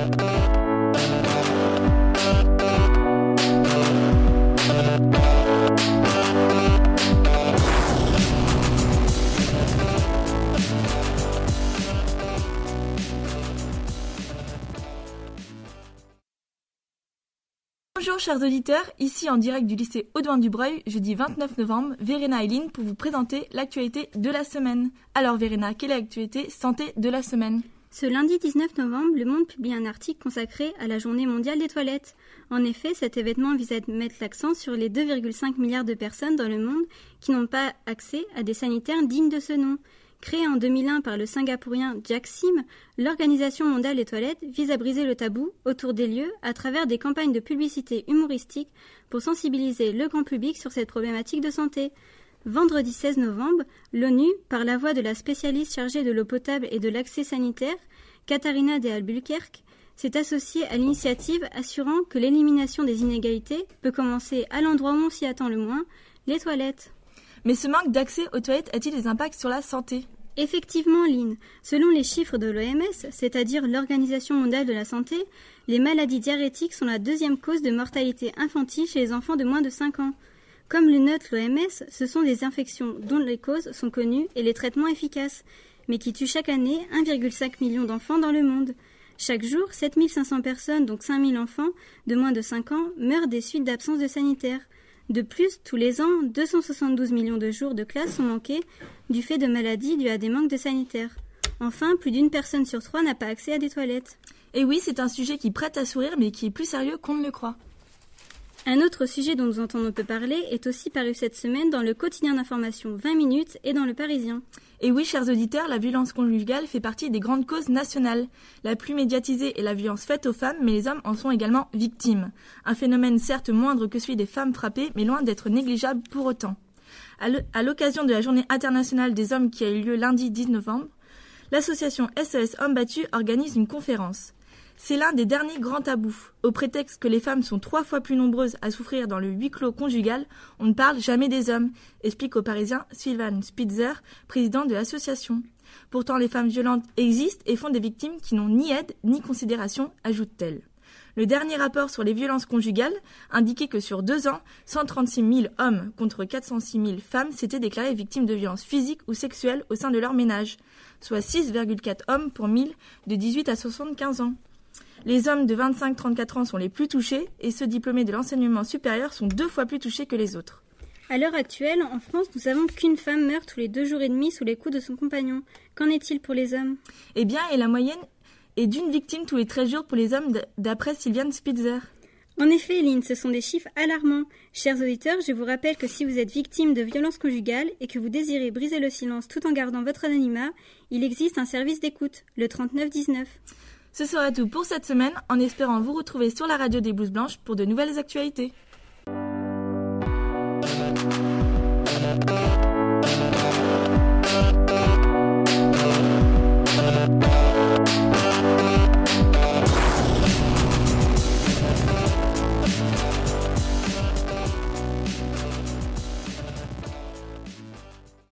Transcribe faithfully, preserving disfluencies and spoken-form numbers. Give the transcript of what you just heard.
Bonjour chers auditeurs, ici en direct du lycée Audouin-Dubreuil, jeudi vingt-neuf novembre, Verena et Lynn pour vous présenter l'actualité de la semaine. Alors Verena, quelle est l'actualité santé de la semaine ? Ce lundi dix-neuf novembre, Le Monde publie un article consacré à la journée mondiale des toilettes. En effet, cet événement vise à mettre l'accent sur les deux virgule cinq milliards de personnes dans le monde qui n'ont pas accès à des sanitaires dignes de ce nom. Créée en deux mille un par le singapourien Jack Sim, l'Organisation mondiale des toilettes vise à briser le tabou autour des lieux à travers des campagnes de publicité humoristique pour sensibiliser le grand public sur cette problématique de santé. Vendredi seize novembre, l'ONU, par la voix de la spécialiste chargée de l'eau potable et de l'accès sanitaire, Katharina de Albuquerque, s'est associée à l'initiative assurant que l'élimination des inégalités peut commencer à l'endroit où on s'y attend le moins, les toilettes. Mais ce manque d'accès aux toilettes a-t-il des impacts sur la santé ? Effectivement, Lynn. Selon les chiffres de l'O M S, c'est-à-dire l'Organisation mondiale de la santé, les maladies diarrhétiques sont la deuxième cause de mortalité infantile chez les enfants de moins de cinq ans. Comme le note l'O M S, ce sont des infections dont les causes sont connues et les traitements efficaces, mais qui tuent chaque année un virgule cinq million d'enfants dans le monde. Chaque jour, sept mille cinq cents personnes, donc cinq mille enfants de moins de cinq ans, meurent des suites d'absence de sanitaire. De plus, tous les ans, deux cent soixante-douze millions de jours de classe sont manqués du fait de maladies dues à des manques de sanitaires. Enfin, plus d'une personne sur trois n'a pas accès à des toilettes. Et oui, c'est un sujet qui prête à sourire, mais qui est plus sérieux qu'on ne le croit. Un autre sujet dont nous entendons peu parler est aussi paru cette semaine dans le quotidien d'information vingt minutes et dans Le Parisien. Et oui, chers auditeurs, la violence conjugale fait partie des grandes causes nationales. La plus médiatisée est la violence faite aux femmes, mais les hommes en sont également victimes. Un phénomène certes moindre que celui des femmes frappées, mais loin d'être négligeable pour autant. À l'occasion de la journée internationale des hommes qui a eu lieu lundi dix novembre, l'association S O S Hommes Battus organise une conférence. C'est l'un des derniers grands tabous. Au prétexte que les femmes sont trois fois plus nombreuses à souffrir dans le huis clos conjugal, on ne parle jamais des hommes, explique au Parisien Sylvain Spitzer, président de l'association. Pourtant, les femmes violentes existent et font des victimes qui n'ont ni aide ni considération, ajoute-t-elle. Le dernier rapport sur les violences conjugales indiquait que sur deux ans, cent trente-six mille hommes contre quatre cent six mille femmes s'étaient déclarées victimes de violences physiques ou sexuelles au sein de leur ménage, soit six virgule quatre hommes pour mille de dix-huit à soixante-quinze ans. Les hommes de vingt-cinq à trente-quatre ans sont les plus touchés et ceux diplômés de l'enseignement supérieur sont deux fois plus touchés que les autres. À l'heure actuelle, en France, nous savons qu'une femme meurt tous les deux jours et demi sous les coups de son compagnon. Qu'en est-il pour les hommes ? Eh bien, et la moyenne est d'une victime tous les treize jours pour les hommes d'après Sylvain Spitzer. En effet, Lynn, ce sont des chiffres alarmants. Chers auditeurs, je vous rappelle que si vous êtes victime de violences conjugales et que vous désirez briser le silence tout en gardant votre anonymat, il existe un service d'écoute, le trente-neuf dix-neuf. Ce sera tout pour cette semaine, en espérant vous retrouver sur la radio des Blouses Blanches pour de nouvelles actualités.